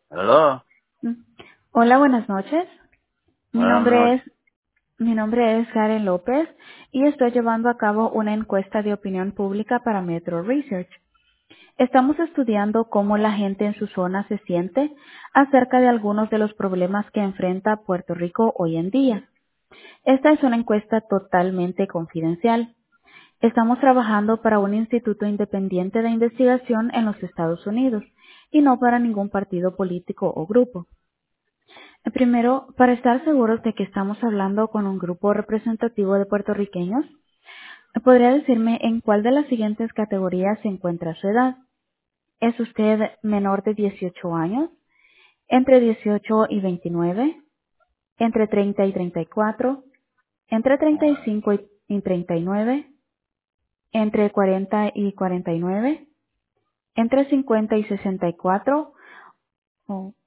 Aló, Mm. Hola, buenas noches. Mi buenas nombre noches. es, mi nombre es Karen López y estoy llevando a cabo una encuesta de opinión pública para Metro Research. Estamos estudiando cómo la gente en su zona se siente acerca de algunos de los problemas que enfrenta Puerto Rico hoy en día. Esta es una encuesta totalmente confidencial. Estamos trabajando para un instituto independiente de investigación en los Estados Unidos y no para ningún partido político o grupo. Primero, para estar seguros de que estamos hablando con un grupo representativo de puertorriqueños, ¿podría decirme en cuál de las siguientes categorías se encuentra su edad? ¿Es usted menor de 18 años? ¿Entre 18 y 29? ¿Entre 30 y 34? ¿Entre 35 y 39? ¿Entre 40 y 49? ¿Entre 50 y 64?